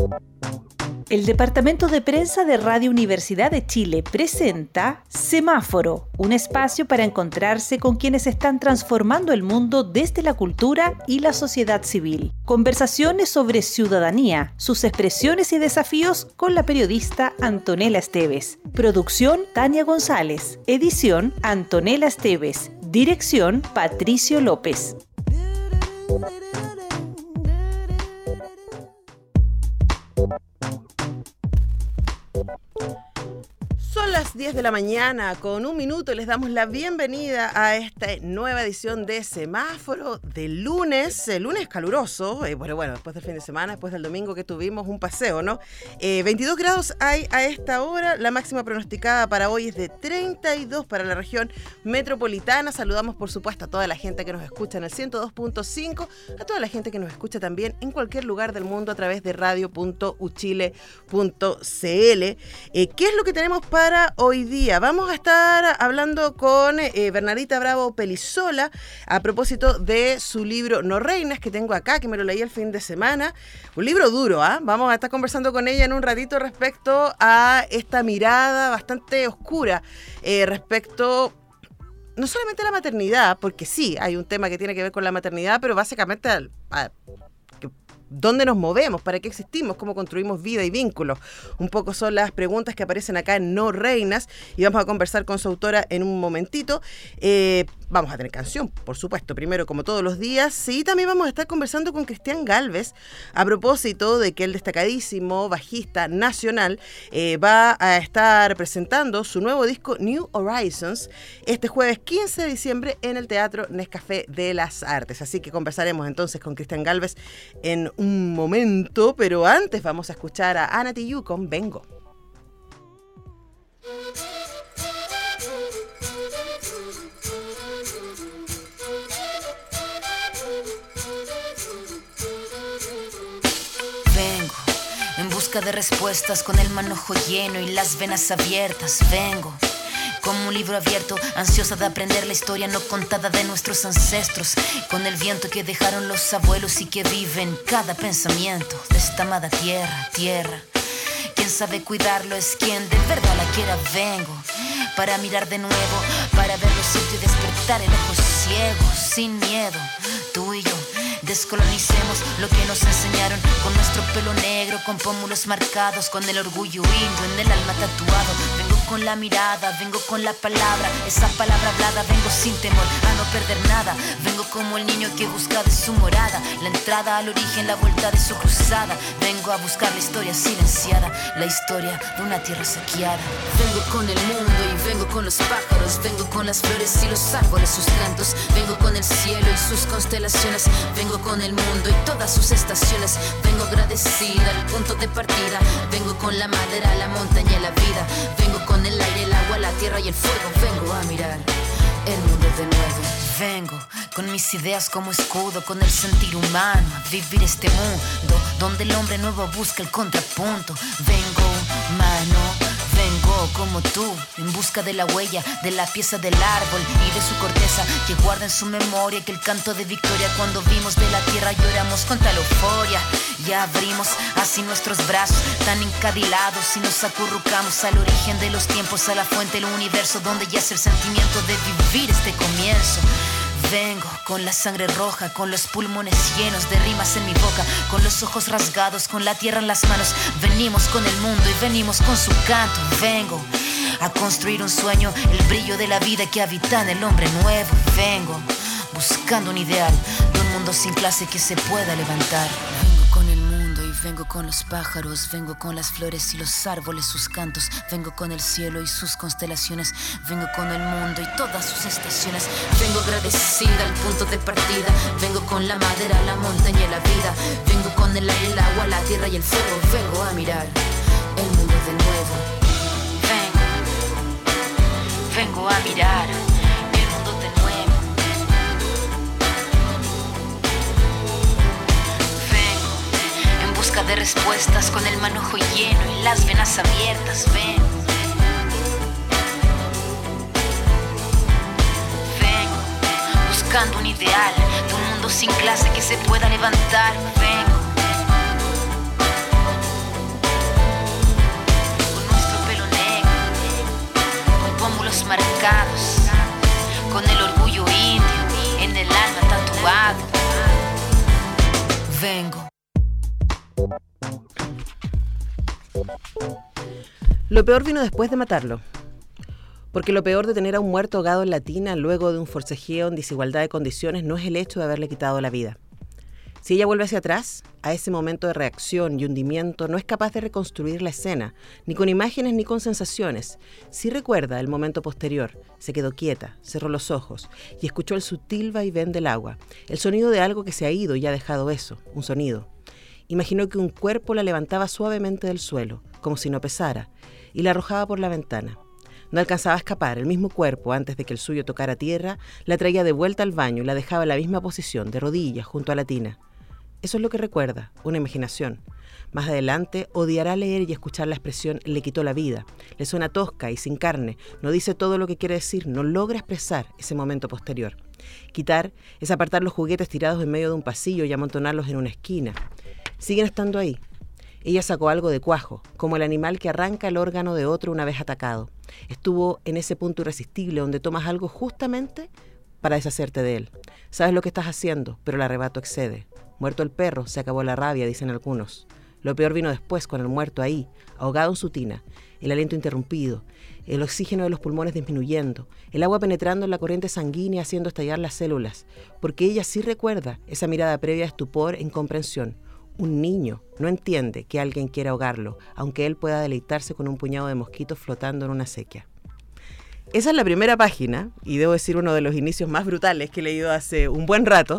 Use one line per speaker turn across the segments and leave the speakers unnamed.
El Departamento de Prensa de Radio Universidad de Chile presenta Semáforo, un espacio para encontrarse con quienes están transformando el mundo desde la cultura y la sociedad civil. Conversaciones sobre ciudadanía, sus expresiones y desafíos con la periodista Antonella Esteves. Producción Tania González. Edición Antonella Esteves. Dirección Patricio López.
Son las 10 de la mañana, con un minuto les damos la bienvenida a esta nueva edición de Semáforo de lunes caluroso, bueno, después del fin de semana, después del domingo que tuvimos un paseo, ¿no? 22 grados hay a esta hora, la máxima pronosticada para hoy es de 32 para la región metropolitana. Saludamos por supuesto a toda la gente que nos escucha en el 102.5, a toda la gente que nos escucha también en cualquier lugar del mundo a través de radio.uchile.cl. ¿Qué es lo que tenemos para hoy día? Vamos a estar hablando con Bernardita Bravo Pelizola a propósito de su libro No Reinas, que tengo acá, que me lo leí el fin de semana. Un libro duro, ¿ah? Vamos a estar conversando con ella en un ratito respecto a esta mirada bastante oscura respecto no solamente a la maternidad, porque sí, hay un tema que tiene que ver con la maternidad, pero básicamente ¿dónde nos movemos? ¿Para qué existimos? ¿Cómo construimos vida y vínculos? Un poco son las preguntas que aparecen acá en No Reinas y vamos a conversar con su autora en un momentito. Vamos a tener canción, por supuesto, primero como todos los días. Y también vamos a estar conversando con Cristian Galvez a propósito de que el destacadísimo bajista nacional va a estar presentando su nuevo disco New Horizons este jueves 15 de diciembre en el Teatro Nescafé de las Artes. Así que conversaremos entonces con Cristian Galvez en un momento, pero antes vamos a escuchar a Ana Tijoux con Vengo.
Vengo en busca de respuestas con el manojo lleno y las venas abiertas. Vengo como un libro abierto, ansiosa de aprender la historia no contada de nuestros ancestros, con el viento que dejaron los abuelos y que vive en cada pensamiento de esta amada tierra. Quien sabe cuidarlo es quien de verdad la quiera. Vengo para mirar de nuevo, para ver lo cierto y despertar el ojo ciego, sin miedo, tú y yo. Descolonicemos lo que nos enseñaron con nuestro pelo negro, con pómulos marcados, con el orgullo indio en el alma tatuado. Vengo con la mirada, vengo con la palabra, esa palabra hablada. Vengo sin temor a no perder nada. Vengo como el niño que busca de su morada la entrada al origen, la vuelta de su cruzada. Vengo a buscar la historia silenciada, la historia de una tierra saqueada. Vengo con el mundo y vengo con los pájaros. Vengo con las flores y los árboles, sus cantos. Vengo con el cielo y sus constelaciones. Vengo con el mundo y todas sus estaciones. Vengo agradecida al punto de partida. Vengo con la madera, la montaña y la vida. Vengo con el aire, el agua, la tierra y el fuego. Vengo a mirar el mundo de nuevo. Vengo con mis ideas como escudo, con el sentir humano, a vivir este mundo donde el hombre nuevo busca el contrapunto. Vengo como tú, en busca de la huella, de la pieza del árbol y de su corteza, que guarda en su memoria que el canto de victoria cuando vimos de la tierra lloramos con tal euforia. Ya abrimos así nuestros brazos tan encadilados y nos acurrucamos al origen de los tiempos, a la fuente del universo donde yace el sentimiento de vivir este comienzo. Vengo con la sangre roja, con los pulmones llenos de rimas en mi boca, con los ojos rasgados, con la tierra en las manos. Venimos con el mundo y venimos con su canto. Vengo a construir un sueño, el brillo de la vida que habita en el hombre nuevo. Vengo buscando un ideal de un mundo sin clase que se pueda levantar. Vengo con el mundo y vengo con los pájaros. Vengo con las flores y los árboles, sus cantos. Vengo con el cielo y sus constelaciones. Vengo con el mundo y todas sus estaciones. Vengo agradecida al punto de partida. Vengo con la madera, la montaña y la vida. Vengo con el aire, el agua, la tierra y el fuego. Vengo a mirar el mundo de nuevo. Vengo a mirar el mundo de nuevo. Vengo en busca de respuestas con el manojo lleno y las venas abiertas. Vengo buscando un ideal de un mundo sin clase que se pueda levantar. Vengo
Lo peor vino después de matarlo. Porque lo peor de tener a un muerto ahogado en la tina luego de un forcejeo en desigualdad de condiciones no es el hecho de haberle quitado la vida. Si ella vuelve hacia atrás, a ese momento de reacción y hundimiento, no es capaz de reconstruir la escena, ni con imágenes ni con sensaciones. Sí recuerda el momento posterior. Se quedó quieta, cerró los ojos y escuchó el sutil vaivén del agua, el sonido de algo que se ha ido y ha dejado eso, un sonido. Imaginó que un cuerpo la levantaba suavemente del suelo, como si no pesara, y la arrojaba por la ventana. No alcanzaba a escapar, el mismo cuerpo, antes de que el suyo tocara tierra, la traía de vuelta al baño y la dejaba en la misma posición, de rodillas, junto a la tina. Eso es lo que recuerda, una imaginación. Más adelante, odiará leer y escuchar la expresión «le quitó la vida». Le suena tosca y sin carne, no dice todo lo que quiere decir, no logra expresar ese momento posterior. Quitar es apartar los juguetes tirados en medio de un pasillo y amontonarlos en una esquina. Siguen estando ahí. Ella sacó algo de cuajo, como el animal que arranca el órgano de otro una vez atacado. Estuvo en ese punto irresistible donde tomas algo justamente para deshacerte de él. Sabes lo que estás haciendo, pero el arrebato excede. Muerto el perro, se acabó la rabia, dicen algunos. Lo peor vino después, con el muerto ahí, ahogado en su tina, el aliento interrumpido, el oxígeno de los pulmones disminuyendo, el agua penetrando en la corriente sanguínea haciendo estallar las células, porque ella sí recuerda esa mirada previa de estupor e incomprensión. Un niño no entiende que alguien quiera ahogarlo, aunque él pueda deleitarse con un puñado de mosquitos flotando en una acequia. Esa es la primera página, y debo decir uno de los inicios más brutales que he leído hace un buen rato,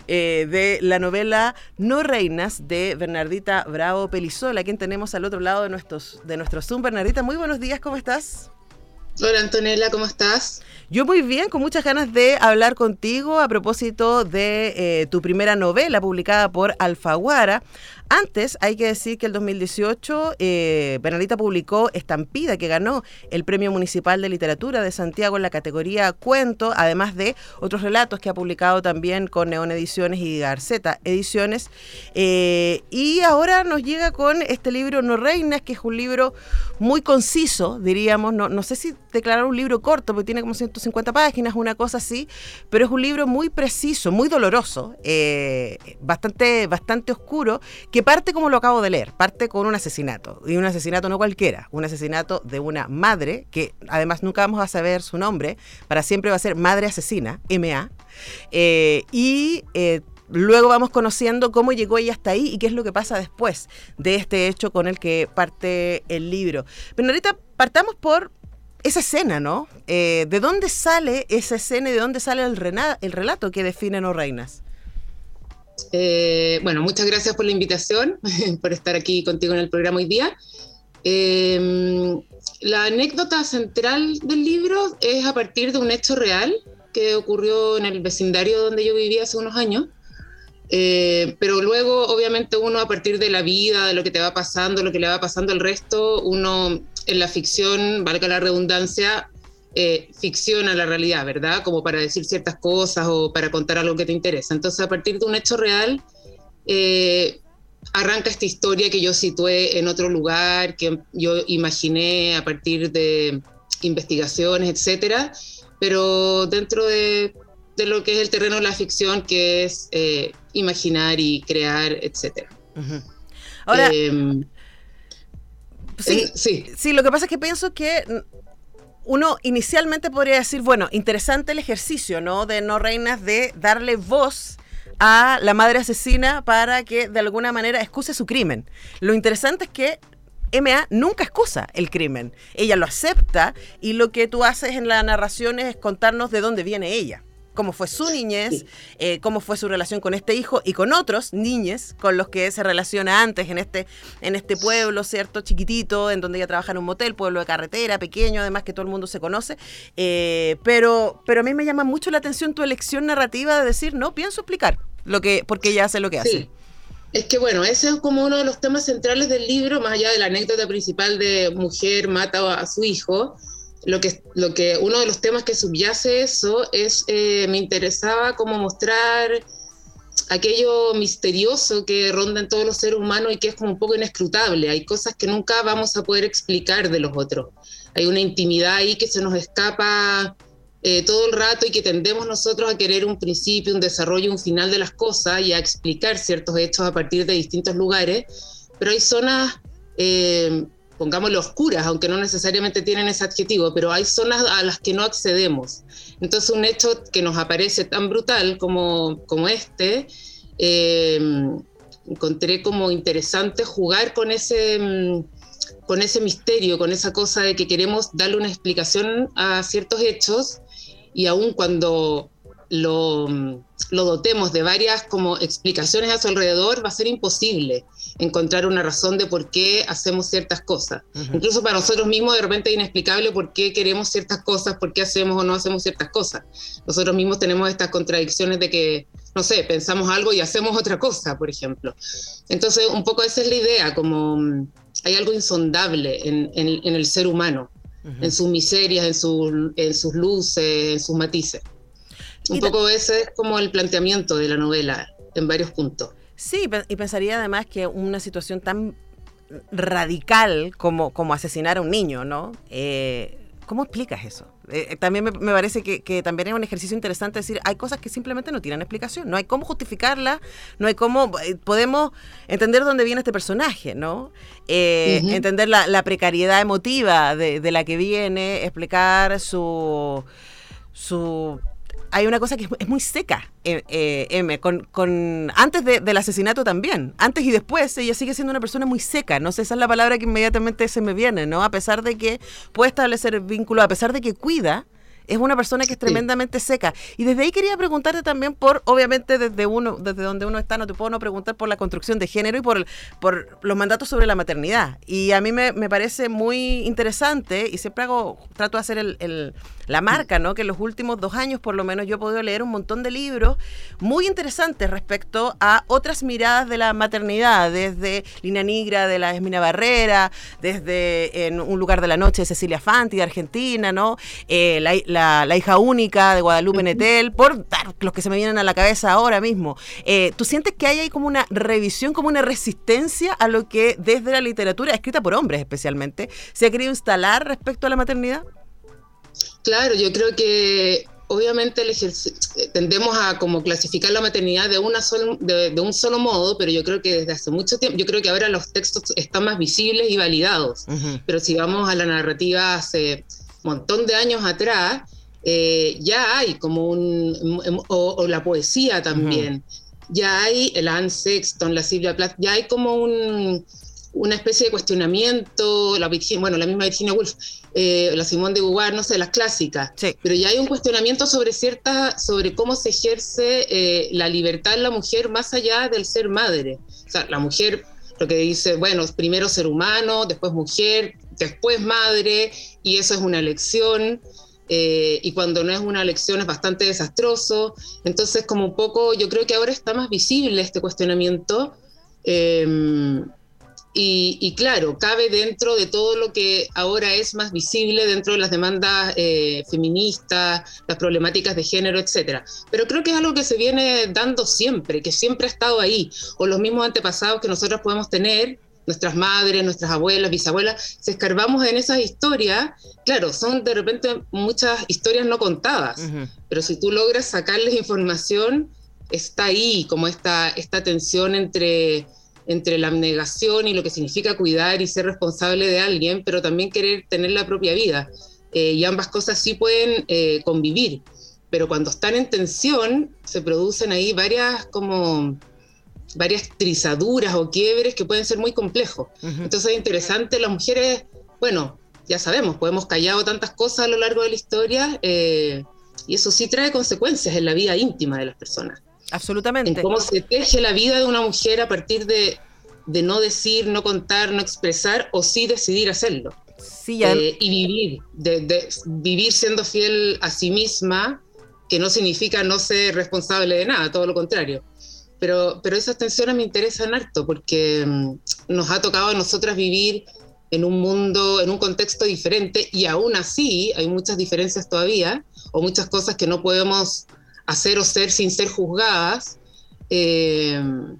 de la novela No Reinas, de Bernardita Bravo Pelizola, a quien tenemos al otro lado de nuestro Zoom. Bernardita, muy buenos días, ¿cómo estás?
Hola Antonella, ¿cómo estás?
Yo muy bien, con muchas ganas de hablar contigo a propósito de tu primera novela publicada por Alfaguara. Antes, hay que decir que el 2018 Bernardita publicó Estampida, que ganó el Premio Municipal de Literatura de Santiago en la categoría Cuento, además de otros relatos que ha publicado también con Neón Ediciones y Garceta Ediciones. Y ahora nos llega con este libro No Reinas, que es un libro muy conciso, diríamos. No sé si declarar un libro corto, porque tiene como 150 páginas, una cosa así, pero es un libro muy preciso, muy doloroso, bastante oscuro, que parte como lo acabo de leer, parte con un asesinato, y un asesinato no cualquiera, un asesinato de una madre, que además nunca vamos a saber su nombre, para siempre va a ser Madre Asesina, M.A., luego vamos conociendo cómo llegó ella hasta ahí y qué es lo que pasa después de este hecho con el que parte el libro. Pero ahorita partamos por esa escena, ¿no? ¿De dónde sale esa escena y de dónde sale el relato que define No Reinas?
Bueno, muchas gracias por la invitación, por estar aquí contigo en el programa hoy día. La anécdota central del libro es a partir de un hecho real que ocurrió en el vecindario donde yo vivía hace unos años. Pero luego, obviamente, uno a partir de la vida, de lo que te va pasando, lo que le va pasando al resto, uno en la ficción, valga la redundancia, ficciona la realidad, ¿verdad? Como para decir ciertas cosas o para contar algo que te interesa. Entonces, a partir de un hecho real, arranca esta historia que yo situé en otro lugar, que yo imaginé a partir de investigaciones, etcétera, pero dentro de lo que es el terreno de la ficción, que es imaginar y crear, etcétera.
Uh-huh. Ahora, sí, lo que pasa es que pienso que uno inicialmente podría decir, bueno, interesante el ejercicio, ¿no?, de No Reinas, de darle voz a la madre asesina para que de alguna manera excuse su crimen. Lo interesante es que M.A. nunca excusa el crimen. Ella lo acepta y lo que tú haces en la narración es contarnos de dónde viene ella. Cómo fue su niñez, cómo fue su relación con este hijo y con otros niñes con los que se relaciona antes en este pueblo, ¿cierto?, chiquitito, en donde ella trabaja en un motel, pueblo de carretera, pequeño, además que todo el mundo se conoce. Pero a mí me llama mucho la atención tu elección narrativa de decir, no, pienso explicar por qué ella hace lo que hace.
Sí. Es que bueno, ese es como uno de los temas centrales del libro, más allá de la anécdota principal de mujer mata a su hijo. Lo que uno de los temas que subyace eso es, me interesaba como mostrar aquello misterioso que ronda en todos los seres humanos y que es como un poco inescrutable. Hay cosas que nunca vamos a poder explicar de los otros. Hay una intimidad ahí que se nos escapa todo el rato y que tendemos nosotros a querer un principio, un desarrollo, un final de las cosas y a explicar ciertos hechos a partir de distintos lugares, pero hay zonas, pongámoslo oscuras, aunque no necesariamente tienen ese adjetivo, pero hay zonas a las que no accedemos. Entonces un hecho que nos aparece tan brutal como este, encontré como interesante jugar con ese misterio, con esa cosa de que queremos darle una explicación a ciertos hechos, y aun cuando lo dotemos de varias como explicaciones a su alrededor, va a ser imposible encontrar una razón de por qué hacemos ciertas cosas. Uh-huh. Incluso para nosotros mismos de repente es inexplicable por qué queremos ciertas cosas, por qué hacemos o no hacemos ciertas cosas. Nosotros mismos tenemos estas contradicciones de que, no sé, pensamos algo y hacemos otra cosa, por ejemplo. Entonces, un poco esa es la idea, como hay algo insondable en el ser humano, uh-huh, en sus miserias, en sus luces, en sus matices. Un poco ese es como el planteamiento de la novela, en varios puntos.
Sí, y pensaría además que una situación tan radical como asesinar a un niño, ¿no? ¿Cómo explicas eso? También me parece que también es un ejercicio interesante decir, hay cosas que simplemente no tienen explicación, no hay cómo justificarla, no hay cómo, podemos entender dónde viene este personaje, ¿no? Uh-huh. Entender la precariedad emotiva de la que viene, explicar su hay una cosa que es muy seca, antes del asesinato también, antes y después ella sigue siendo una persona muy seca, no sé, esa es la palabra que inmediatamente se me viene, ¿no? A pesar de que puede establecer vínculos, a pesar de que cuida, es una persona que es tremendamente seca. Y desde ahí quería preguntarte también obviamente desde donde uno está, no te puedo no preguntar por la construcción de género y por los mandatos sobre la maternidad. Y a mí me parece muy interesante, y siempre trato de hacer la marca, ¿no? Que en los últimos 2 años, por lo menos, yo he podido leer un montón de libros muy interesantes respecto a otras miradas de la maternidad, desde Lina Nigra, de la Esmina Barrera, desde En un lugar de la noche de Cecilia Fanti, de Argentina, ¿no? La hija única de Guadalupe Nettel, por dar los que se me vienen a la cabeza ahora mismo. ¿Tú sientes que hay ahí como una revisión, como una resistencia a lo que desde la literatura, escrita por hombres especialmente, se ha querido instalar respecto a la maternidad?
Claro, yo creo que obviamente tendemos a como clasificar la maternidad de un solo modo, pero yo creo que desde hace mucho tiempo, yo creo que ahora los textos están más visibles y validados, uh-huh, pero si vamos a la narrativa hace un montón de años atrás, ya hay como o la poesía también, uh-huh, ya hay la Anne Sexton, la Sylvia Plath, ya hay como una especie de cuestionamiento, la misma Virginia Woolf, la Simone de Beauvoir, no sé, las clásicas, sí, pero ya hay un cuestionamiento sobre cómo se ejerce la libertad en la mujer más allá del ser madre. O sea, la mujer, lo que dice, bueno, primero ser humano, después mujer, después madre, y eso es una elección, y cuando no es una elección es bastante desastroso. Entonces, como un poco, yo creo que ahora está más visible este cuestionamiento, y claro, cabe dentro de todo lo que ahora es más visible dentro de las demandas feministas, las problemáticas de género, etcétera. Pero creo que es algo que se viene dando siempre, que siempre ha estado ahí, o los mismos antepasados que nosotros podemos tener, nuestras madres, nuestras abuelas, bisabuelas, si escarbamos en esas historias, claro, son de repente muchas historias no contadas, uh-huh, pero si tú logras sacarles información, está ahí como esta tensión entre la abnegación y lo que significa cuidar y ser responsable de alguien, pero también querer tener la propia vida. Y ambas cosas sí pueden convivir, pero cuando están en tensión se producen ahí varias trizaduras o quiebres que pueden ser muy complejos. Uh-huh. Entonces es interesante, las mujeres, bueno, ya sabemos, pues hemos callado tantas cosas a lo largo de la historia, y eso sí trae consecuencias en la vida íntima de las personas.
Absolutamente.
En cómo se teje la vida de una mujer a partir de no decir, no contar, no expresar, o sí decidir hacerlo.
Sí, ya.
Y vivir, de vivir siendo fiel a sí misma, que no significa no ser responsable de nada, todo lo contrario. Pero esas tensiones me interesan harto, porque nos ha tocado a nosotras vivir en un mundo, en un contexto diferente, y aún así hay muchas diferencias todavía, o muchas cosas que no podemos hacer o ser sin ser juzgadas,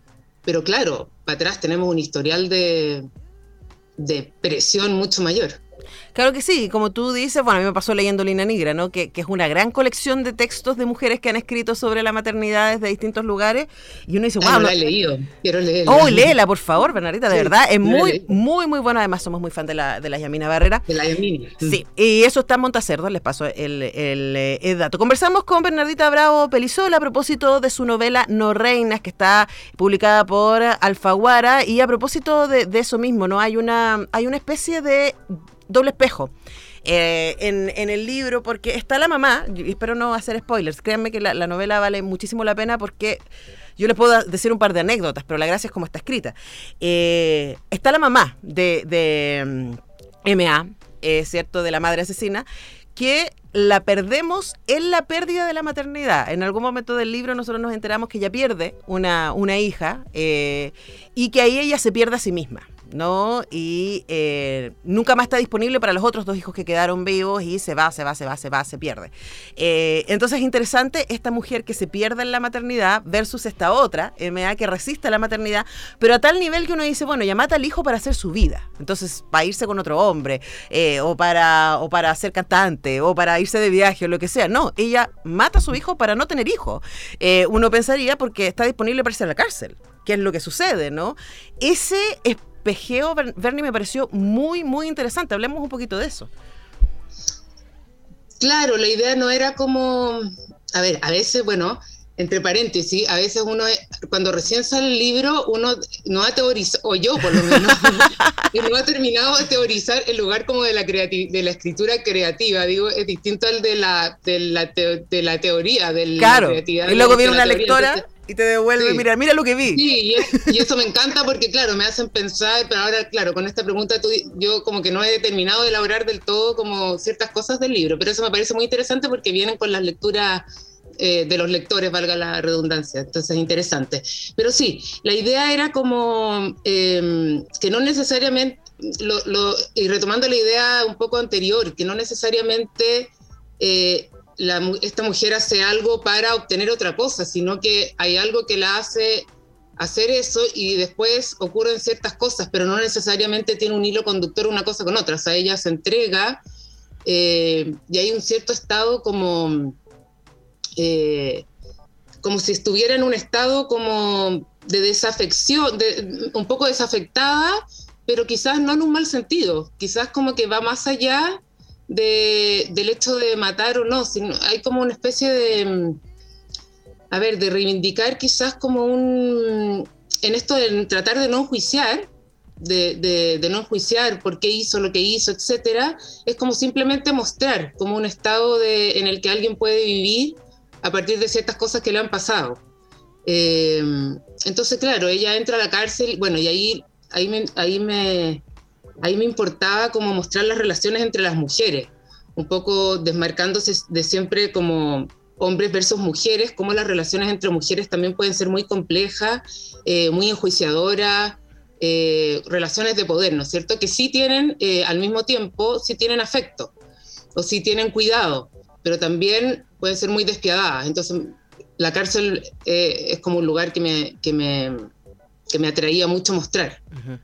pero claro, para atrás tenemos un historial de presión mucho mayor.
Claro que sí, como tú dices, bueno, a mí me pasó leyendo Lina Negra, ¿no? Que es una gran colección de textos de mujeres que han escrito sobre la maternidad desde distintos lugares, y uno dice, wow,
no la he leído, quiero leerla.
Oh, léela, por favor, Bernardita, de verdad, es muy,
muy,
muy, muy buena. Además, somos muy fan de la Yamina Barrera.
De la Yamina.
Sí, y eso está en Montacerdo, les paso el dato. Conversamos con Bernardita Bravo Pelisola a propósito de su novela No Reinas, que está publicada por Alfaguara, y a propósito de eso mismo, ¿no? Hay una especie de doble espejo en el libro, porque está la mamá, y espero no hacer spoilers, créanme que la novela vale muchísimo la pena, porque yo les puedo decir un par de anécdotas, pero la gracia es cómo está escrita. Está la mamá de M.A., ¿cierto?, de la madre asesina, que la perdemos en la pérdida de la maternidad. En algún momento del libro nosotros nos enteramos que ella pierde una hija, y que ahí ella se pierde a sí misma, ¿no? Y nunca más está disponible para los otros 2 hijos que quedaron vivos, y se pierde. Entonces es interesante esta mujer que se pierde en la maternidad versus esta otra, M.A., que resiste a la maternidad, pero a tal nivel que uno dice, bueno, ella mata al hijo para hacer su vida. Entonces, para irse con otro hombre, o para ser cantante, o para irse de viaje, o lo que sea. No, ella mata a su hijo para no tener hijo. Uno pensaría porque está disponible para irse a la cárcel, que es lo que sucede, ¿no? Ese espejeo, Bernie, me pareció muy, muy interesante. Hablemos un poquito de eso.
Claro, la idea no era como... A ver, a veces, bueno, entre paréntesis, a veces uno, cuando recién sale el libro, uno no ha teorizado, o yo por lo menos, no ha terminado de teorizar el lugar como de la escritura creativa. Digo, es distinto al de la teoría, de la creatividad.
Y luego viene una
teoría,
lectora...
Entonces,
y te devuelve, sí. Mira lo que vi.
Sí, y eso me encanta porque, claro, me hacen pensar, pero ahora, claro, con esta pregunta yo como que no he terminado de elaborar del todo como ciertas cosas del libro, pero eso me parece muy interesante porque vienen con las lecturas de los lectores, valga la redundancia, entonces es interesante. Pero sí, la idea era como que no necesariamente, y retomando la idea un poco anterior, que no necesariamente... esta mujer hace algo para obtener otra cosa, sino que hay algo que la hace hacer eso y después ocurren ciertas cosas, pero no necesariamente tiene un hilo conductor una cosa con otra. O sea, ella se entrega y hay un cierto estado como si estuviera en un estado como de desafección, un poco desafectada, pero quizás no en un mal sentido, quizás como que va más allá del hecho de matar o no, sino hay como una especie de reivindicar quizás como en esto de tratar de no enjuiciar, de no enjuiciar por qué hizo lo que hizo, etcétera, es como simplemente mostrar como un estado en el que alguien puede vivir a partir de ciertas cosas que le han pasado. Entonces, claro, ella entra a la cárcel, bueno, y ahí me importaba como mostrar las relaciones entre las mujeres, un poco desmarcándose de siempre como hombres versus mujeres, como las relaciones entre mujeres también pueden ser muy complejas, muy enjuiciadoras, relaciones de poder, ¿no es cierto? Que sí tienen, al mismo tiempo, sí tienen afecto, o sí tienen cuidado, pero también pueden ser muy despiadadas. Entonces, la cárcel es como un lugar que me atraía mucho mostrar. Uh-huh.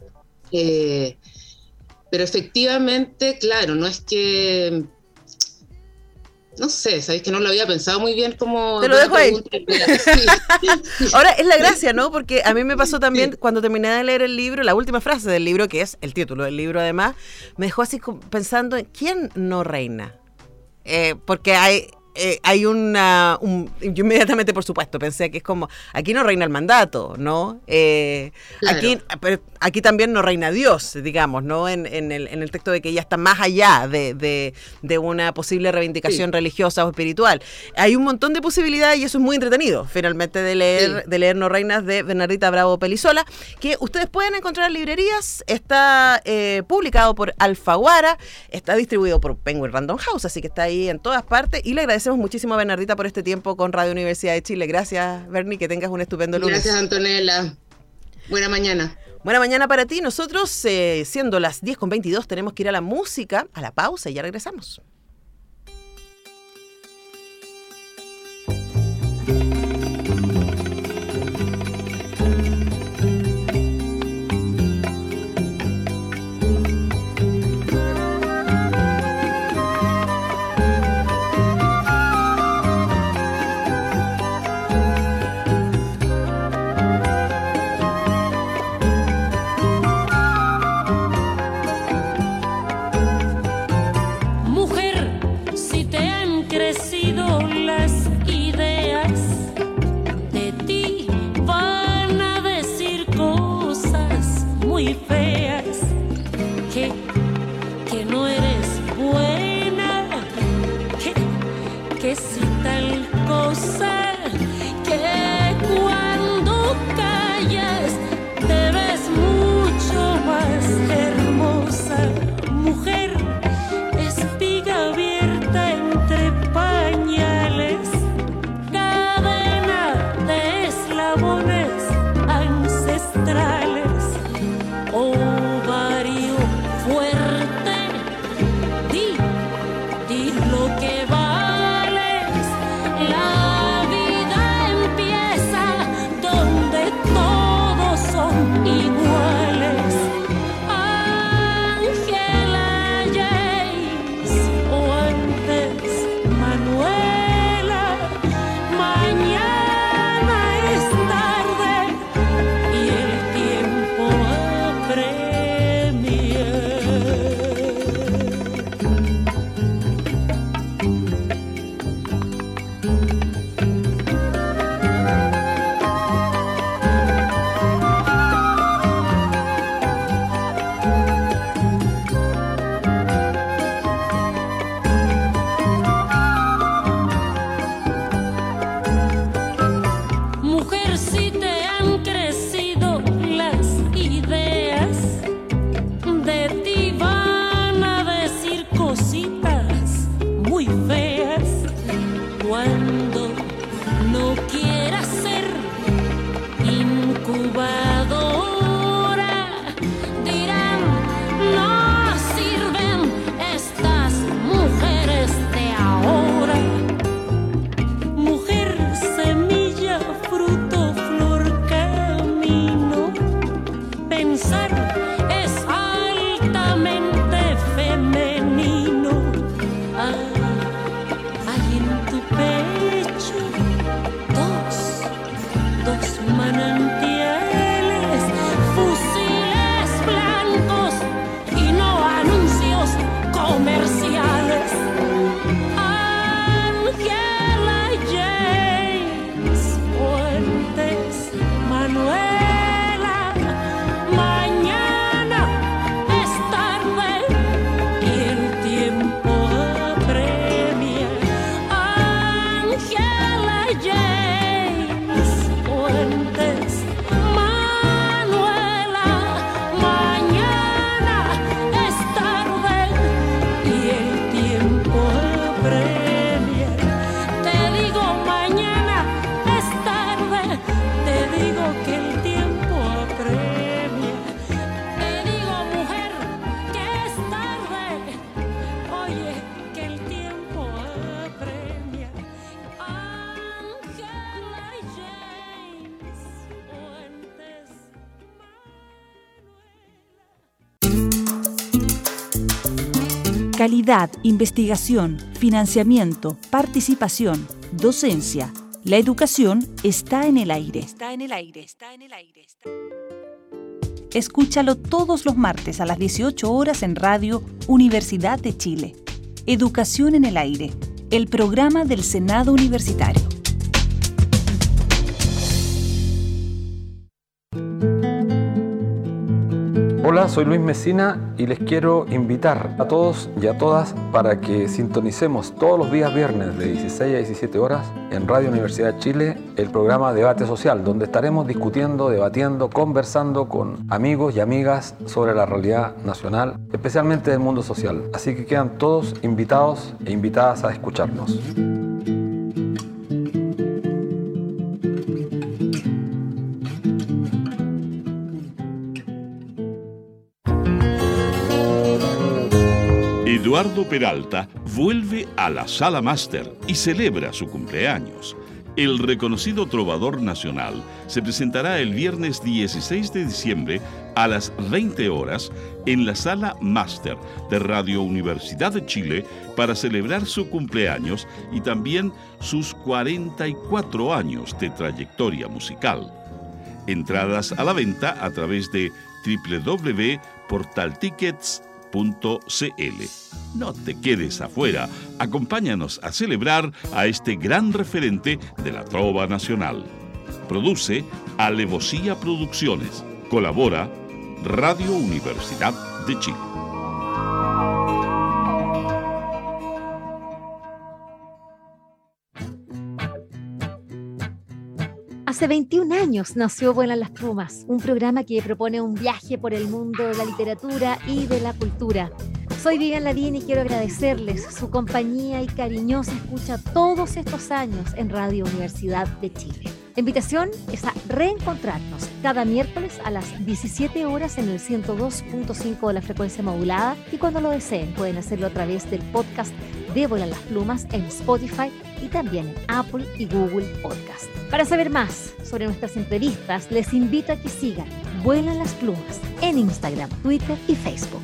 Pero efectivamente, claro, no es que... No sé, sabéis que no lo había pensado muy bien como...
Te lo dejo ahí. Sí. Ahora, es la gracia, ¿no? Porque a mí me pasó también, cuando terminé de leer el libro, la última frase del libro, que es el título del libro además, me dejó así pensando en ¿quién no reina? Porque hay yo inmediatamente, por supuesto, pensé que es como, aquí no reina el mandato, ¿no? Claro. Aquí también no reina Dios, digamos, ¿no? En el texto de que ella está más allá de una posible reivindicación religiosa o espiritual. Hay un montón de posibilidades y eso es muy entretenido, finalmente, de leer No Reinas de Bernardita Bravo Pelisola, que ustedes pueden encontrar en librerías. Está publicado por Alfaguara, está distribuido por Penguin Random House, así que está ahí en todas partes, y le agradecemos muchísimo a Bernardita por este tiempo con Radio Universidad de Chile. Gracias, Bernie, que tengas un estupendo lunes.
Gracias, Antonella. Buena mañana.
Buena mañana para ti. Nosotros, siendo las 10:22, tenemos que ir a la música, a la pausa, y ya regresamos.
muy feas, que no eres buena, que si tal cosa, que cuando callas te ves mucho más hermosa. Mujer, espiga abierta entre pañales, cadena de eslabones ancestrales, ovario fuerte, di lo que vales. La vida empieza donde todos son iguales. Ángela James, o antes Manuela, mañana es tarde y el tiempo apremia. Mujer, si te han crecido las ideas, de ti van a decir cositas muy feas. Cuando no quieras ser incubadora, dirán, no sirven estas mujeres de ahora. Mujer, semilla, fruto, flor, camino. Pensar es altamente femenino. Hay en tu pecho dos manantiales, fusiles blancos y no anuncios comerciales. Ángela James, Fuentes, Manuela, mañana es tarde y el tiempo apremia. Ángela James, Fuentes, Manuela, mañana es tarde y el tiempo apremia. Te digo mañana es tarde, te digo que el tiempo apremia. Te digo mujer que es tarde, oye que el tiempo apremia. Ángela James, Fuentes,
Calidad, investigación, financiamiento, participación, docencia. La educación está en el aire. Está en el aire. Está en el aire. Escúchalo todos los martes a las 18 horas en Radio Universidad de Chile. Educación en el aire, el programa del Senado Universitario.
Hola, soy Luis Mesina y les quiero invitar a todos y a todas para que sintonicemos todos los días viernes de 16 a 17 horas en Radio Universidad de Chile el programa Debate Social, donde estaremos discutiendo, debatiendo, conversando con amigos y amigas sobre la realidad nacional, especialmente del mundo social. Así que quedan todos invitados e invitadas a escucharnos.
Eduardo Peralta vuelve a la Sala Máster y celebra su cumpleaños. El reconocido trovador nacional se presentará el viernes 16 de diciembre a las 20 horas en la Sala Máster de Radio Universidad de Chile para celebrar su cumpleaños y también sus 44 años de trayectoria musical. Entradas a la venta a través de www.portaltickets.cl. No te quedes afuera, acompáñanos a celebrar a este gran referente de la trova nacional. Produce Alevosía Producciones. Colabora Radio Universidad de Chile.
Hace 21 años nació Vuelan las Plumas, un programa que propone un viaje por el mundo de la literatura y de la cultura. Soy Vivian Lavín y quiero agradecerles su compañía y cariñosa escucha todos estos años en Radio Universidad de Chile. La invitación es a reencontrarnos cada miércoles a las 17 horas en el 102.5 de la frecuencia modulada y cuando lo deseen pueden hacerlo a través del podcast de Vuelan las Plumas en Spotify y también en Apple y Google Podcast. Para saber más sobre nuestras entrevistas, les invito a que sigan Vuelan las Plumas en Instagram, Twitter y Facebook.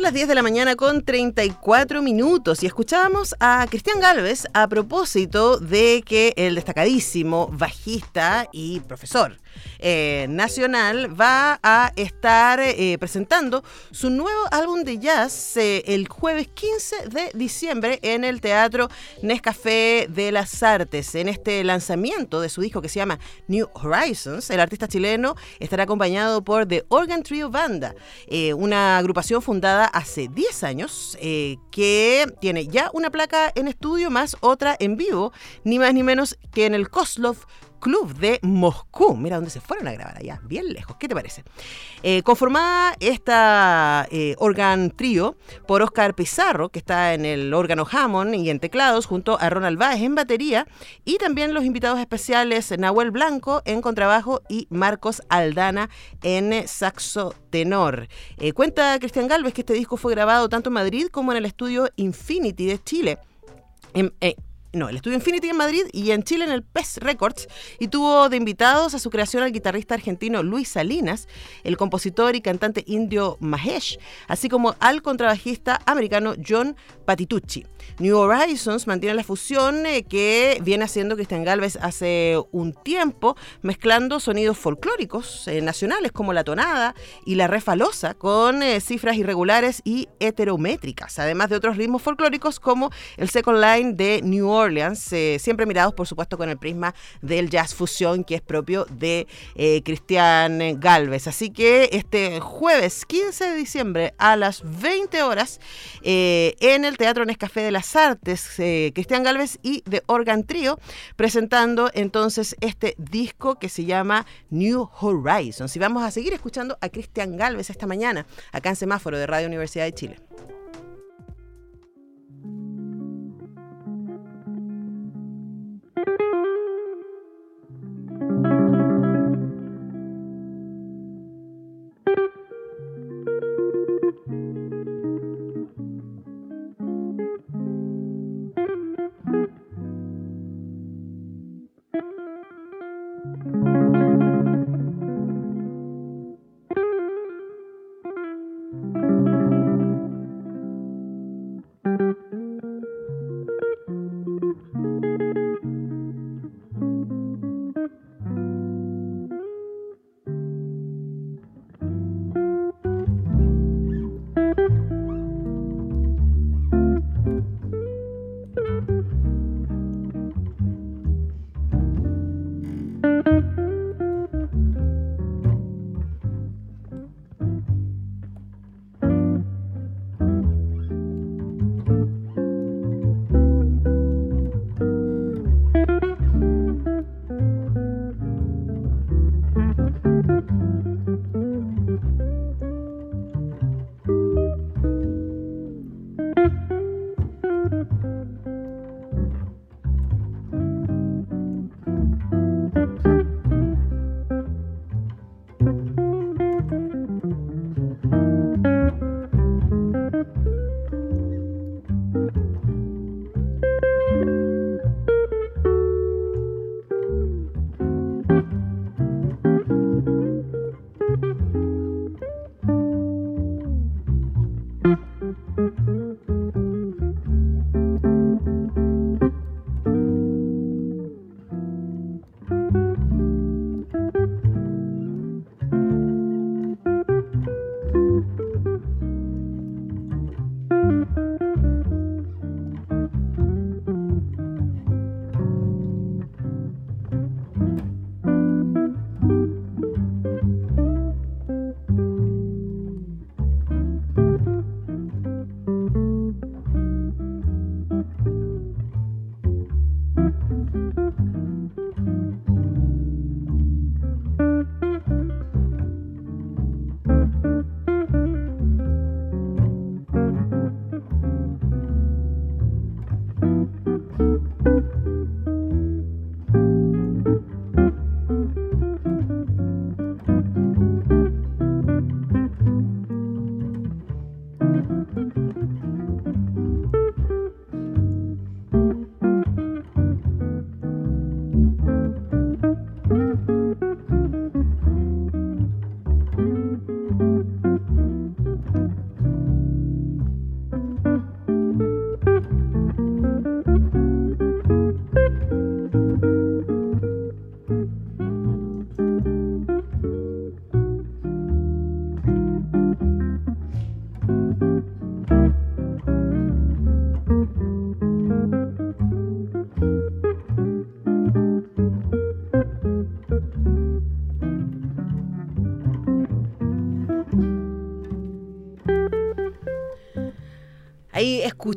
las 10 de la mañana con 34 minutos y escuchábamos a Cristian Gálvez a propósito de que el destacadísimo bajista y profesor nacional va a estar presentando su nuevo álbum de jazz el jueves 15 de diciembre en el Teatro Nescafé de las Artes. En este lanzamiento de su disco que se llama New Horizons, el artista chileno estará acompañado por The Organ Trio Banda, una agrupación fundada hace 10 años que tiene ya una placa en estudio más otra en vivo, ni más ni menos que en el Kozlov Club de Moscú. Mira dónde se fueron a grabar allá, bien lejos. ¿Qué te parece? Conformada esta Organ Trio por Oscar Pizarro, que está en el órgano Hammond y en teclados, junto a Ronald Báez en batería, y también los invitados especiales Nahuel Blanco en contrabajo y Marcos Aldana en saxo tenor. Cuenta Cristian Gálvez que este disco fue grabado tanto en Madrid como en el estudio Infinity de Chile. El estudio Infinity en Madrid y en Chile en el PES Records, y tuvo de invitados a su creación al guitarrista argentino Luis Salinas, el compositor y cantante indio Mahesh, así como al contrabajista americano John Patitucci. New Horizons mantiene la fusión que viene haciendo Cristian Gálvez hace un tiempo, mezclando sonidos folclóricos nacionales como la tonada y la refalosa con cifras irregulares y heterométricas, además de otros ritmos folclóricos como el second line de New Orleans, siempre mirados por supuesto con el prisma del jazz fusión que es propio de Cristian Gálvez. Así que este jueves 15 de diciembre a las 20 horas en el Teatro Nescafé de las Artes, Cristian Gálvez y The Organ Trio presentando entonces este disco que se llama New Horizons. Y vamos a seguir escuchando a Cristian Gálvez esta mañana acá en Semáforo de Radio Universidad de Chile.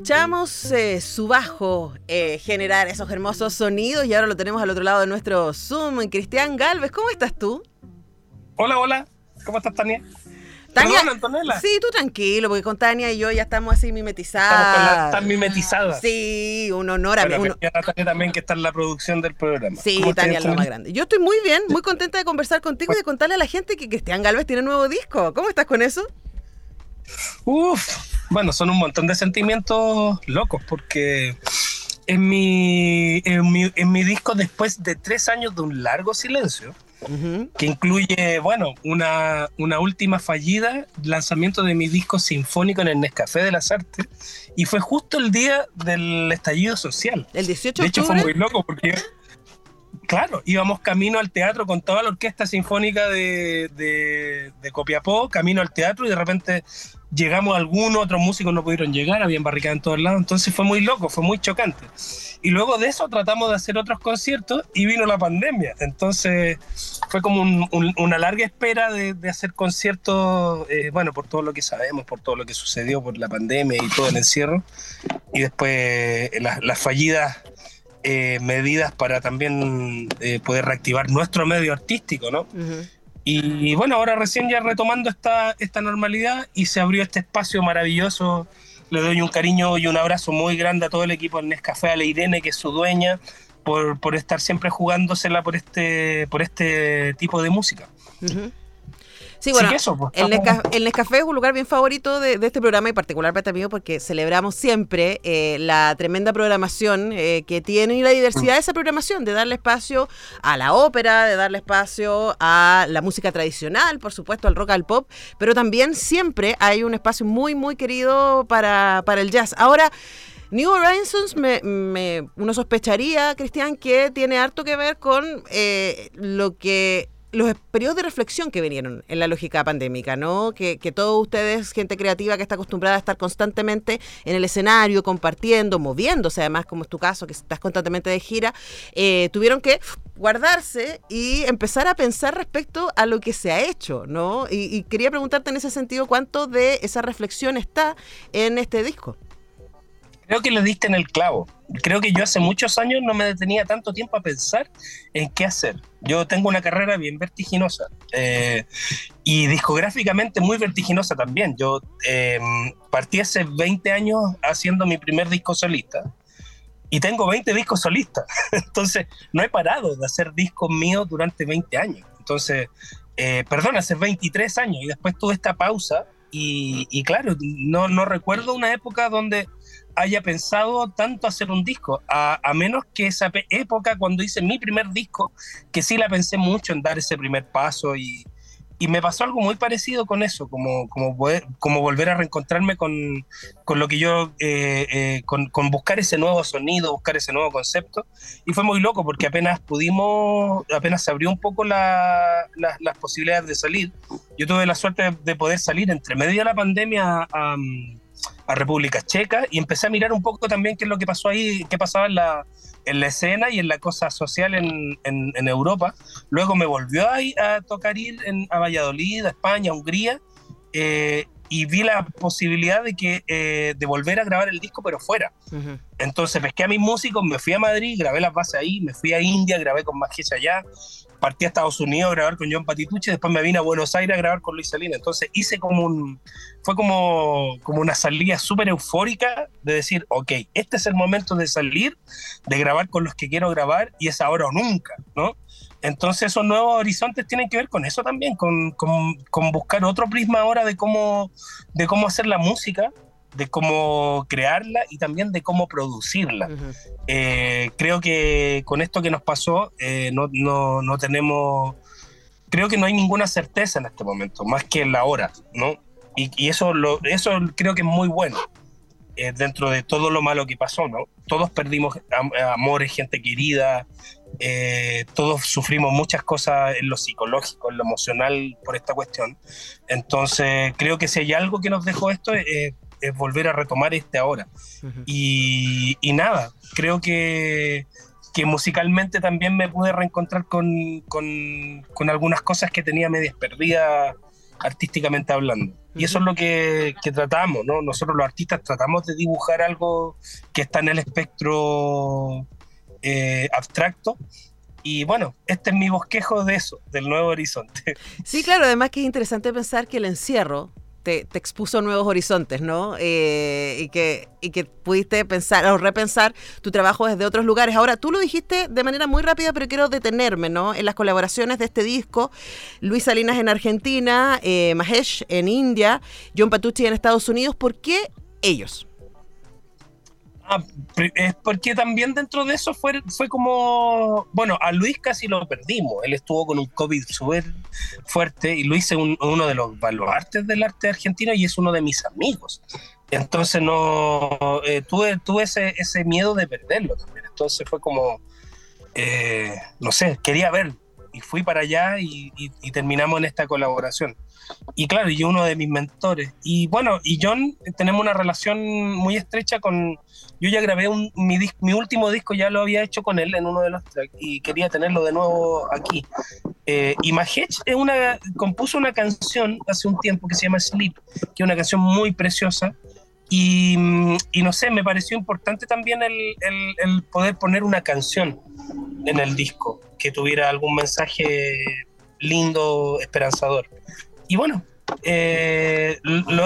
escuchamos su bajo generar esos hermosos sonidos y ahora lo tenemos al otro lado de nuestro Zoom. Cristian Galvez, ¿cómo estás tú?
Hola, ¿cómo estás, Tania?
Tania,
Perdón, Antonella.
sí, tú tranquilo, porque con Tania y yo ya estamos así mimetizadas.
Están mimetizadas.
Sí, un honor a mí.
Bueno, a Tania también, que está en la producción del programa.
Sí,
¿Cómo
Tania es
estás,
lo más grande. Yo estoy muy bien, muy contenta de conversar contigo y de contarle a la gente que Cristian Galvez tiene un nuevo disco. ¿Cómo estás con eso?
Bueno, son un montón de sentimientos locos, porque en mi disco, después de 3 años de un largo silencio, que incluye, bueno, una última fallida, lanzamiento de mi disco sinfónico en el Nescafé de las Artes, y fue justo el día del estallido social.
El 18 de
De hecho,
octubre.
fue muy loco porque, claro, íbamos camino al teatro con toda la orquesta sinfónica de Copiapó, camino al teatro, y de repente llegamos algunos, otros músicos no pudieron llegar, habían barricadas en todos lados, entonces fue muy loco, fue muy chocante. Y luego de eso tratamos de hacer otros conciertos y vino la pandemia, entonces fue como una larga espera de hacer conciertos, bueno, por todo lo que sabemos, por todo lo que sucedió por la pandemia y todo el encierro, y después las fallidas medidas para también poder reactivar nuestro medio artístico, ¿no? Y bueno, ahora recién ya retomando esta normalidad, y se abrió este espacio maravilloso. Le doy un cariño y un abrazo muy grande a todo el equipo del Nescafé, a la Irene, que es su dueña, por estar siempre jugándosela por este tipo de música.
Sí, bueno,
que eso, pues,
el Nescafé es un lugar bien favorito de este programa, y particularmente mío, porque celebramos siempre la tremenda programación que tiene, y la diversidad de esa programación, de darle espacio a la ópera, de darle espacio a la música tradicional, por supuesto, al rock, al pop, pero también siempre hay un espacio muy, muy querido para el jazz. Ahora, New Horizons, uno sospecharía, Cristian, que tiene harto que ver con los periodos de reflexión que vinieron en la lógica pandémica, ¿no? Que todos ustedes, gente creativa que está acostumbrada a estar constantemente en el escenario, compartiendo, moviéndose, además, como es tu caso, que estás constantemente de gira, tuvieron que guardarse y empezar a pensar respecto a lo que se ha hecho, ¿no? Y quería preguntarte en ese sentido, ¿cuánto de esa reflexión está en este disco?
Creo que le diste en el clavo. Creo que yo hace muchos años no me detenía tanto tiempo a pensar en qué hacer. Yo tengo una carrera bien vertiginosa y discográficamente muy vertiginosa también. Yo partí hace 20 años haciendo mi primer disco solista y tengo 20 discos solistas. Entonces no he parado de hacer discos míos durante 20 años. Entonces, hace 23 años, y después tuve esta pausa y claro, no recuerdo una época donde haya pensado tanto hacer un disco, a menos que esa época cuando hice mi primer disco, que sí la pensé mucho en dar ese primer paso, y me pasó algo muy parecido con eso, como volver a reencontrarme con lo que yo, con buscar ese nuevo sonido, buscar ese nuevo concepto, y fue muy loco porque apenas se abrió un poco las posibilidades de salir. Yo tuve la suerte de poder salir entre medio de la pandemia a República Checa, y empecé a mirar un poco también qué es lo que pasó ahí, qué pasaba en la escena y en la cosa social en Europa. Luego me volvió a tocar ir a Valladolid, a España, a Hungría, y vi la posibilidad de volver a grabar el disco, pero fuera. Entonces pesqué a mis músicos, me fui a Madrid, grabé las bases ahí, me fui a India, grabé con Mahesh allá, partí a Estados Unidos a grabar con John Patitucci, después me vine a Buenos Aires a grabar con Luis Salinas. Entonces hice fue como una salida súper eufórica de decir, ok, este es el momento de salir, de grabar con los que quiero grabar, y es ahora o nunca, ¿no? Entonces esos nuevos horizontes tienen que ver con eso también, con buscar otro prisma ahora de cómo hacer la música, de cómo crearla y también de cómo producirla. Creo que con esto que nos pasó no tenemos, creo que no hay ninguna certeza en este momento, más que en la hora, ¿no? Y eso creo que es muy bueno, dentro de todo lo malo que pasó, ¿no? Todos perdimos amores, gente querida, todos sufrimos muchas cosas en lo psicológico, en lo emocional por esta cuestión. Entonces creo que si hay algo que nos dejó esto es volver a retomar ahora. Y nada, creo que musicalmente también me pude reencontrar con algunas cosas que tenía medias perdidas artísticamente hablando. Y eso es lo que tratamos, ¿no? Nosotros los artistas tratamos de dibujar algo que está en el espectro abstracto. Y bueno, este es mi bosquejo de eso, del nuevo horizonte.
Sí, claro, además que es interesante pensar que el encierro te expuso nuevos horizontes, ¿no? Y que pudiste pensar o repensar tu trabajo desde otros lugares. Ahora, tú lo dijiste de manera muy rápida, pero quiero detenerme, ¿no? En las colaboraciones de este disco, Luis Salinas en Argentina, Mahesh en India, John Petrucci en Estados Unidos. ¿Por qué ellos?
Es porque también dentro de eso fue como, bueno, a Luis casi lo perdimos, él estuvo con un COVID súper fuerte y Luis es uno de los baluartes del arte argentino y es uno de mis amigos, entonces no tuve ese miedo de perderlo también, entonces fue como, no sé, quería verlo y fui para allá y terminamos en esta colaboración. Y claro, y uno de mis mentores. Y bueno, y John, tenemos una relación muy estrecha con... Yo ya grabé mi último disco, ya lo había hecho con él en uno de los tracks y quería tenerlo de nuevo aquí. Y Mahesh compuso una canción hace un tiempo que se llama Sleep, que es una canción muy preciosa. Y no sé, me pareció importante también el poder poner una canción en el disco que tuviera algún mensaje lindo, esperanzador. Y bueno, de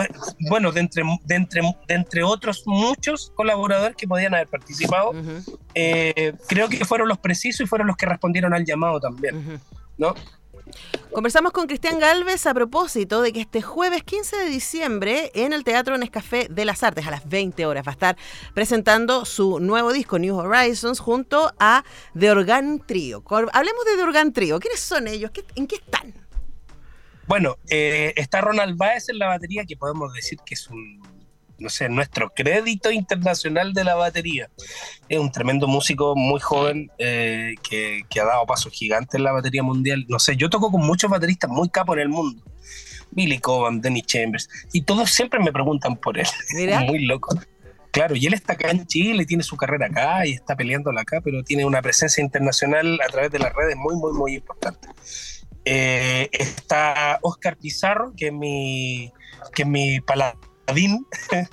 entre otros muchos colaboradores que podían haber participado, creo que fueron los precisos y fueron los que respondieron al llamado también, ¿no?
Conversamos con Cristian Gálvez a propósito de que este jueves 15 de diciembre en el Teatro Nescafé de las Artes a las 20 horas va a estar presentando su nuevo disco New Horizons junto a The Organ Trio. Hablemos de The Organ Trio. ¿Quiénes son ellos? ¿En qué están?
Bueno, está Ronald Baez en la batería, que podemos decir que es nuestro crédito internacional de la batería. Es un tremendo músico, muy joven, que ha dado pasos gigantes en la batería mundial. No sé, yo toco con muchos bateristas muy capos en el mundo. Billy Cobham, Denny Chambers, y todos siempre me preguntan por él.
¿Mira?
Muy loco. Claro, y él está acá en Chile, tiene su carrera acá y está peleándola acá, pero tiene una presencia internacional a través de las redes muy, muy, muy importante. Está Oscar Pizarro, que es mi paladín,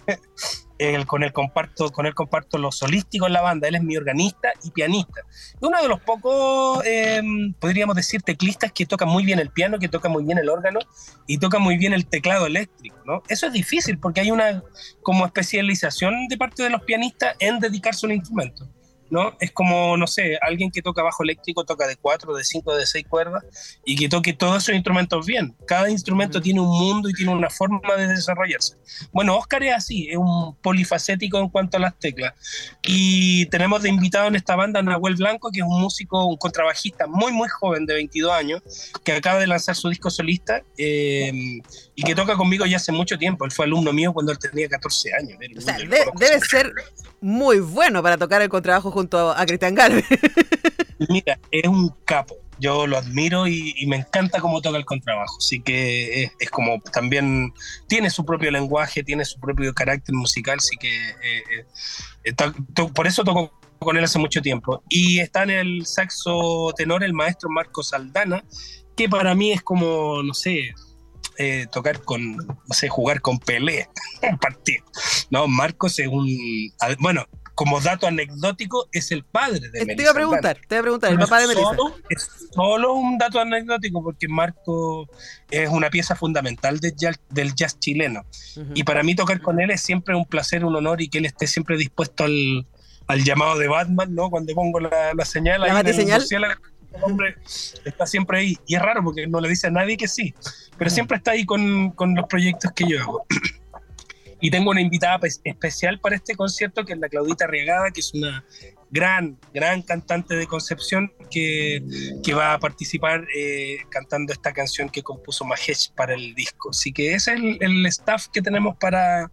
con él comparto lo solístico en la banda. Él es mi organista y pianista. Uno de los pocos, podríamos decir, teclistas que toca muy bien el piano, que toca muy bien el órgano y toca muy bien el teclado eléctrico, ¿no? Eso es difícil porque hay una como especialización de parte de los pianistas en dedicarse a un instrumento, ¿no? Es como, no sé, alguien que toca bajo eléctrico toca de 4, de 5, de 6 cuerdas y que toque todos esos instrumentos bien. Cada instrumento tiene un mundo y tiene una forma de desarrollarse. Bueno, Oscar es así, es un polifacético en cuanto a las teclas. Y tenemos de invitado en esta banda a Nahuel Blanco, que es un músico, un contrabajista muy, muy joven, de 22 años, que acaba de lanzar su disco solista y que toca conmigo ya hace mucho tiempo. Él fue alumno mío cuando él tenía 14 años.
O sea, debe ser muy bueno para tocar el contrabajo junto a Cristian Gálvez.
Mira, es un capo. Yo lo admiro y me encanta cómo toca el contrabajo. Así que es como también tiene su propio lenguaje, tiene su propio carácter musical. Así que por eso toco con él hace mucho tiempo. Y está en el saxo tenor el maestro Marcos Aldana, que para mí es como, no sé, tocar con, no sé, jugar con Pelé un partido. No, Marcos es bueno, como dato anecdótico, es el padre de Melissa.
Te iba a preguntar, el papá de Melissa.
Es solo un dato anecdótico porque Marco es una pieza fundamental del jazz chileno. Y para mí tocar con él es siempre un placer, un honor, y que él esté siempre dispuesto al llamado de Batman, ¿no? Cuando pongo la señal,
la batiseñal.
El hombre está siempre ahí. Y es raro porque no le dice a nadie que sí, pero siempre está ahí con los proyectos que yo hago. Y tengo una invitada especial para este concierto, que es la Claudita Arriagada, que es una gran cantante de Concepción que va a participar cantando esta canción que compuso Mahesh para el disco. Así que ese es el staff que tenemos para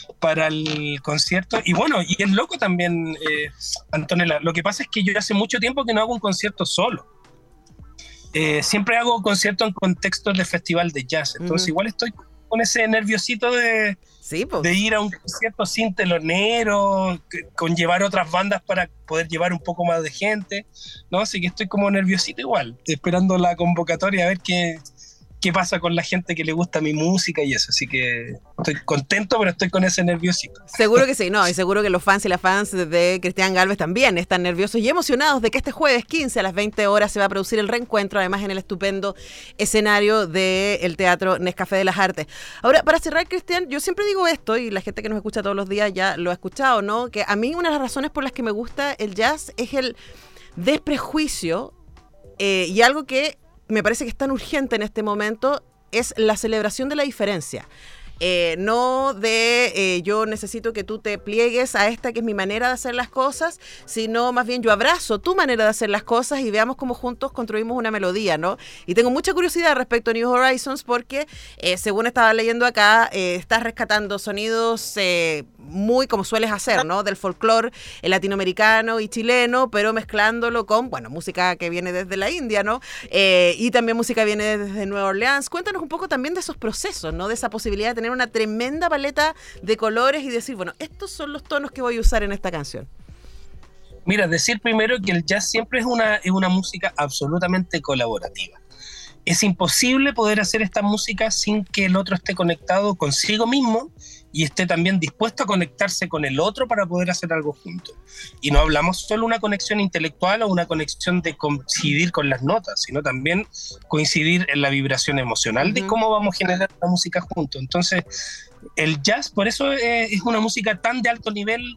el concierto. Y bueno, y es loco también, Antonella, lo que pasa es que yo hace mucho tiempo que no hago un concierto solo. Siempre hago conciertos en contextos de festival de jazz, entonces igual estoy con ese nerviosito de ir a un concierto sin telonero, con llevar otras bandas para poder llevar un poco más de gente, ¿no? Así que estoy como nerviosito igual, esperando la convocatoria a ver qué qué pasa con la gente que le gusta mi música y eso. Así que estoy contento, pero estoy con ese nerviosito.
Seguro que sí, y seguro que los fans y las fans de Cristian Gálvez también están nerviosos y emocionados de que este jueves 15 a las 20 horas se va a producir el reencuentro, además en el estupendo escenario del Teatro Nescafé de las Artes. Ahora, para cerrar, Cristian, yo siempre digo esto, y la gente que nos escucha todos los días ya lo ha escuchado, ¿no? Que a mí una de las razones por las que me gusta el jazz es el desprejuicio y algo que me parece que es tan urgente en este momento es la celebración de la diferencia. No de yo necesito que tú te pliegues a esta que es mi manera de hacer las cosas, sino más bien yo abrazo tu manera de hacer las cosas y veamos cómo juntos construimos una melodía, ¿no? Y tengo mucha curiosidad respecto a New Horizons porque, según estaba leyendo acá, estás rescatando sonidos muy como sueles hacer, ¿no? Del folclore latinoamericano y chileno, pero mezclándolo con, bueno, música que viene desde la India, ¿no? Y también música que viene desde Nueva Orleans. Cuéntanos un poco también de esos procesos, ¿no? De esa posibilidad de tener una tremenda paleta de colores y decir, bueno, estos son los tonos que voy a usar en esta canción.
Mira, decir primero que el jazz siempre es una música absolutamente colaborativa. Es imposible poder hacer esta música sin que el otro esté conectado consigo mismo y esté también dispuesto a conectarse con el otro para poder hacer algo juntos. Y no hablamos solo de una conexión intelectual o una conexión de coincidir con las notas, sino también coincidir en la vibración emocional de cómo vamos a generar la música juntos. Entonces, el jazz, por eso es una música tan de alto nivel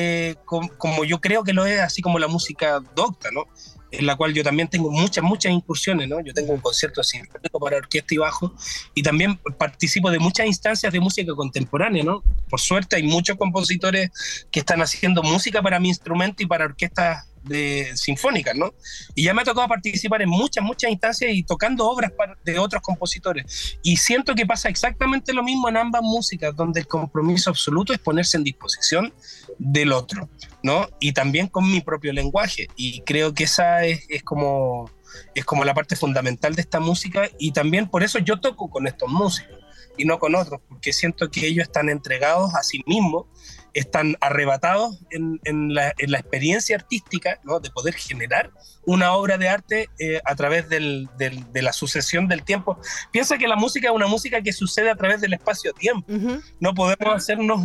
como yo creo que lo es, así como la música docta, ¿no? En la cual yo también tengo muchas incursiones, ¿no? Yo tengo un concierto sinfónico para orquesta y bajo y también participo de muchas instancias de música contemporánea, ¿no? Por suerte hay muchos compositores que están haciendo música para mi instrumento y para orquestas sinfónicas, ¿no? Y ya me ha tocado participar en muchas instancias y tocando obras de otros compositores. Y siento que pasa exactamente lo mismo en ambas músicas, donde el compromiso absoluto es ponerse en disposición del otro, ¿no? Y también con mi propio lenguaje. Y creo que esa es como la parte fundamental de esta música, y también por eso yo toco con estos músicos y no con otros, porque siento que ellos están entregados a sí mismos, están arrebatados en la experiencia artística, ¿no? De poder generar una obra de arte a través de la sucesión del tiempo. Piensa que la música es una música que sucede a través del espacio-tiempo. No podemos hacernos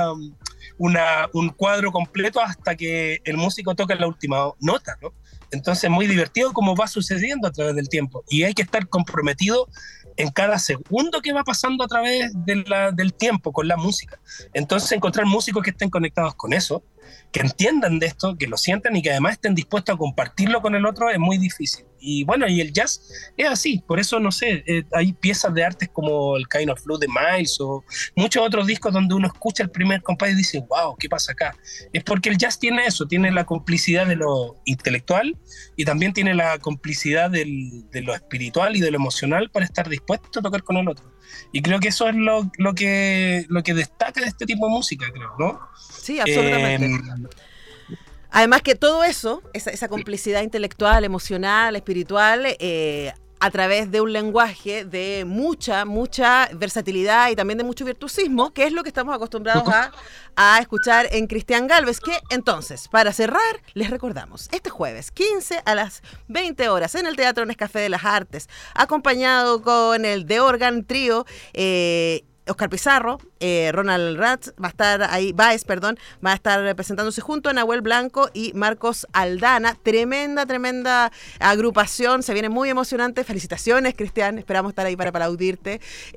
un cuadro completo hasta que el músico toca la última nota, ¿no? Entonces es muy divertido cómo va sucediendo a través del tiempo, y hay que estar comprometido en cada segundo que va pasando a través del tiempo con la música. Entonces encontrar músicos que estén conectados con eso, que entiendan de esto, que lo sientan y que además estén dispuestos a compartirlo con el otro es muy difícil. Y bueno, y el jazz es así, por eso no sé, hay piezas de artes como el Kind of Blue de Miles o muchos otros discos donde uno escucha el primer compás y dice, wow, ¿qué pasa acá? Es porque el jazz tiene eso, tiene la complicidad de lo intelectual y también tiene la complicidad de lo espiritual y de lo emocional para estar dispuesto a tocar con el otro. Y creo que eso es lo que destaca de este tipo de música, creo, ¿no?
Sí, absolutamente. Además que todo eso, esa complicidad intelectual, emocional, espiritual, a través de un lenguaje de mucha versatilidad y también de mucho virtuosismo, que es lo que estamos acostumbrados a escuchar en Cristian Gálvez. Que entonces, para cerrar, les recordamos, este jueves 15 a las 20 horas en el Teatro Nescafé de las Artes, acompañado con el The Organ Trio, Oscar Pizarro, Ronald Ratz Baez va a estar presentándose junto a Nahuel Blanco y Marcos Aldana. Tremenda agrupación, se viene muy emocionante. Felicitaciones, Cristian, esperamos estar ahí para aplaudirte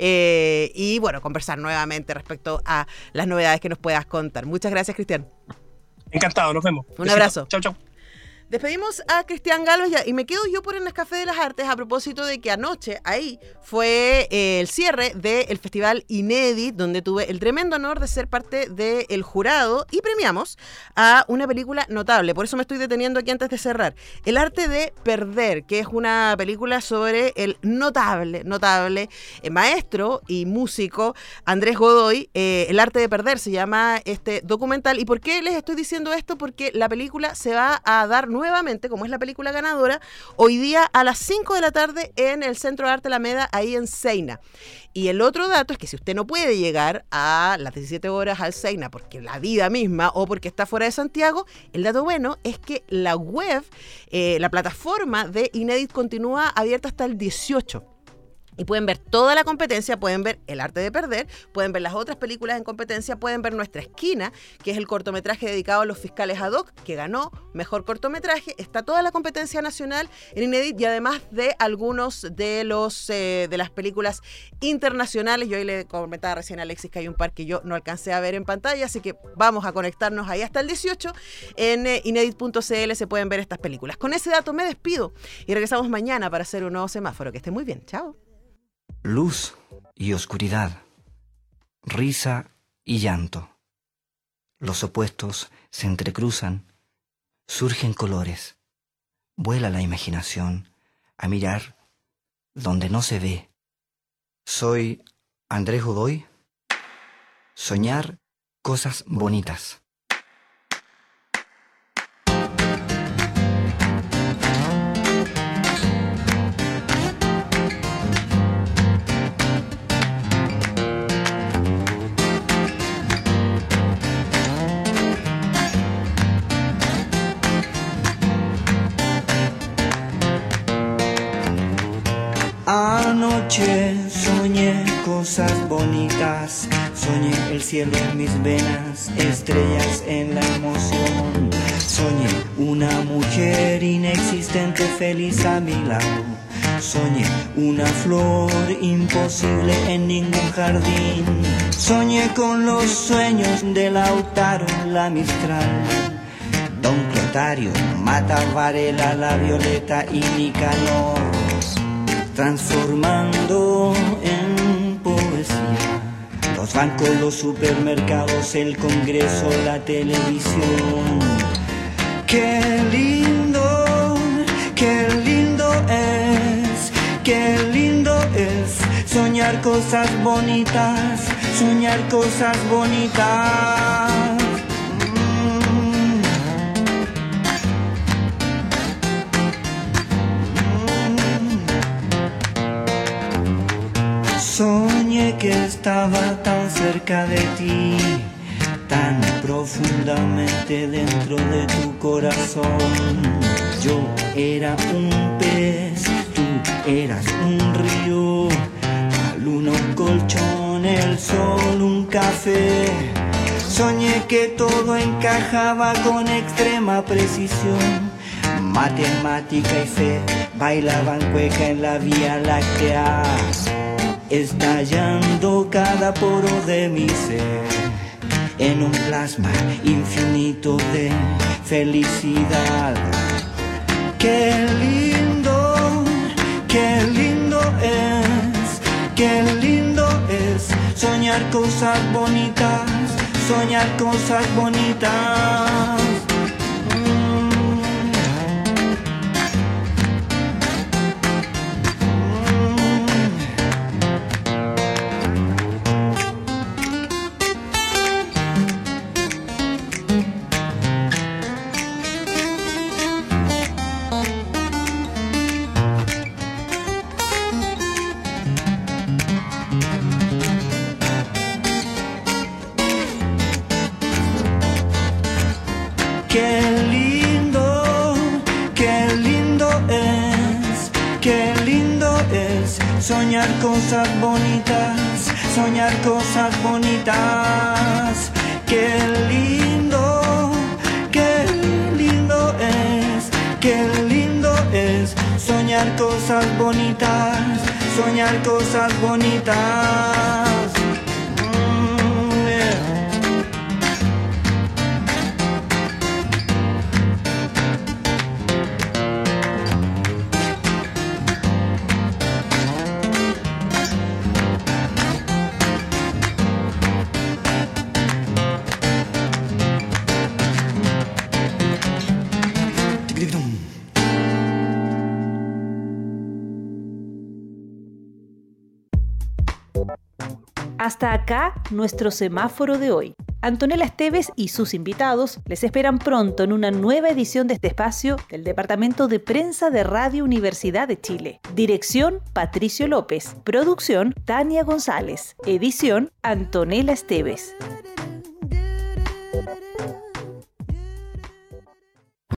y bueno, conversar nuevamente respecto a las novedades que nos puedas contar. Muchas gracias, Cristian.
Encantado, nos vemos.
Un abrazo.
Chau.
Despedimos a Cristian Gálvez y me quedo yo por el Nescafé de las Artes a propósito de que anoche ahí fue el cierre del Festival Inédit, donde tuve el tremendo honor de ser parte del jurado y premiamos a una película notable. Por eso me estoy deteniendo aquí antes de cerrar. El arte de perder, que es una película sobre el notable maestro y músico Andrés Godoy. El arte de perder se llama este documental. ¿Y por qué les estoy diciendo esto? Porque la película se va a dar nuevamente, como es la película ganadora, hoy día a las 5 de la tarde en el Centro de Arte Alameda, ahí en Seina. Y el otro dato es que si usted no puede llegar a las 17 horas al Seina porque la vida misma o porque está fuera de Santiago, el dato bueno es que la web, la plataforma de Inédit continúa abierta hasta el 18. Y pueden ver toda la competencia, pueden ver El arte de perder, pueden ver las otras películas en competencia, pueden ver Nuestra esquina, que es el cortometraje dedicado a los fiscales ad hoc, que ganó mejor cortometraje. Está toda la competencia nacional en Inédit y además de algunos de las películas internacionales. Yo ahí le comentaba recién a Alexis que hay un par que yo no alcancé a ver en pantalla, así que vamos a conectarnos ahí hasta el 18. En Inédit.cl se pueden ver estas películas. Con ese dato me despido y regresamos mañana para hacer un nuevo semáforo. Que esté muy bien. Chao.
Luz y oscuridad, risa y llanto. Los opuestos se entrecruzan, surgen colores. Vuela la imaginación a mirar donde no se ve. Soy Andrés Godoy. Soñar cosas bonitas. Anoche soñé cosas bonitas, soñé el cielo en mis venas, estrellas en la emoción. Soñé una mujer inexistente feliz a mi lado. Soñé una flor imposible en ningún jardín. Soñé con los sueños de Lautaro, la Mistral, Don Clotario, Mata Varela, la Violeta y Nicanor, transformando en poesía los bancos, los supermercados, el Congreso, la televisión. Qué lindo es, qué lindo es soñar cosas bonitas, soñar cosas bonitas. Soñé que estaba tan cerca de ti, tan profundamente dentro de tu corazón. Yo era un pez, tú eras un río, la luna un colchón, el sol un café. Soñé que todo encajaba con extrema precisión. Matemática y fe bailaban cueca en la Vía Láctea, estallando cada poro de mi ser en un plasma infinito de felicidad. Qué lindo es, qué lindo es soñar cosas bonitas, soñar cosas bonitas. Soñar cosas bonitas, soñar cosas bonitas. Qué lindo es, qué lindo es soñar cosas bonitas, soñar cosas bonitas.
Hasta acá nuestro semáforo de hoy. Antonella Esteves y sus invitados les esperan pronto en una nueva edición de este espacio del Departamento de Prensa de Radio Universidad de Chile. Dirección: Patricio López. Producción: Tania González. Edición: Antonella Esteves.